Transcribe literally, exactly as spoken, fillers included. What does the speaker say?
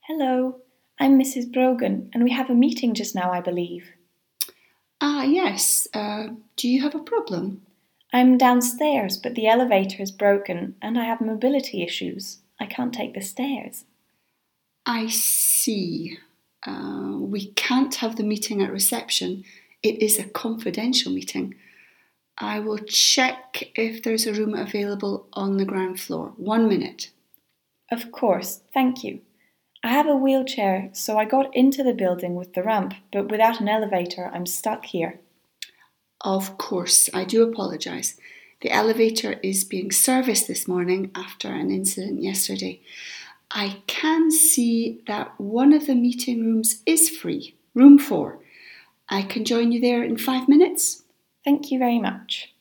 Hello, I'm Missus Brogan, and we have a meeting just now, I believe. Ah, yes. Uh, do you have a problem? I'm downstairs, but the elevator is broken, and I have mobility issues. I can't take the stairs. I see. Uh, we can't have the meeting at reception. It is a confidential meeting. I will check if there's a room available on the ground floor. One minute. Of course, thank you. I have a wheelchair, so I got into the building with the ramp, but without an elevator, I'm stuck here. Of course, I do apologise. The elevator is being serviced this morning after an incident yesterday. I can see that one of the meeting rooms is free, room four. I can join you there in five minutes. Thank you very much.